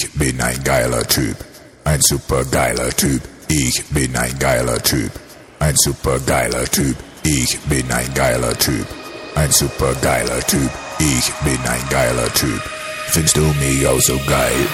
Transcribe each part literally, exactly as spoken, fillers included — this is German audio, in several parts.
Ich bin ein geiler Typ, ein supergeiler Typ. Ich bin ein geiler Typ, ein supergeiler Typ. Ich bin ein geiler Typ, ein supergeiler Typ. Ich bin ein geiler Typ. Findest du mich auch so geil?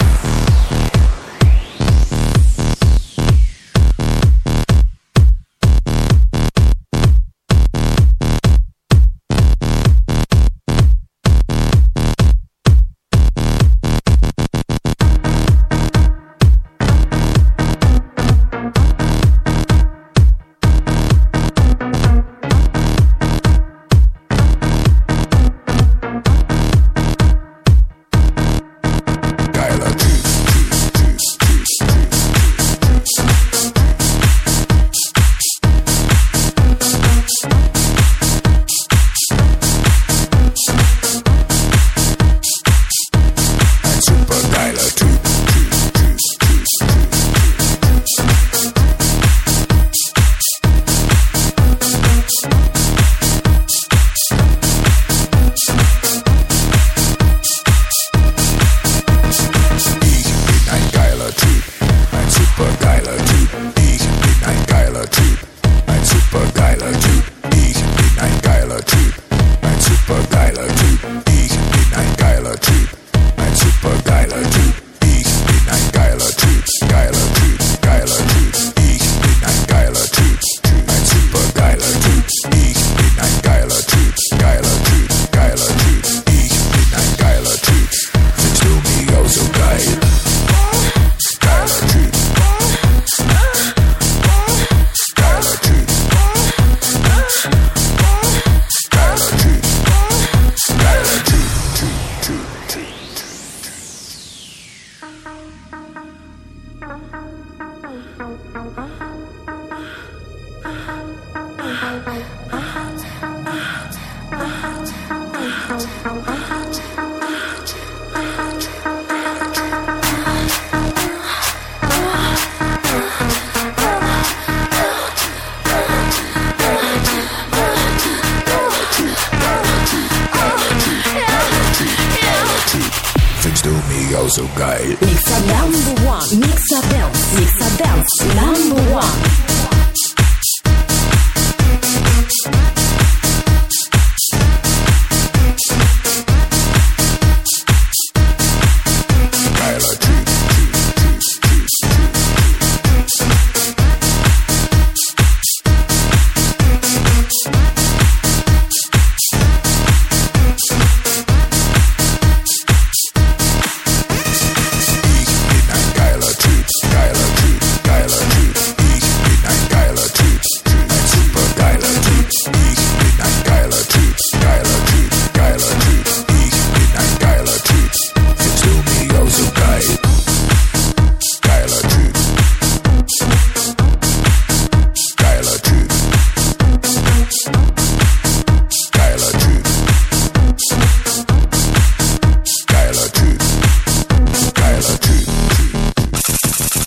Findest du mich auch so geil? Mixa number one, Mixa Dance, Mixa Dance number one.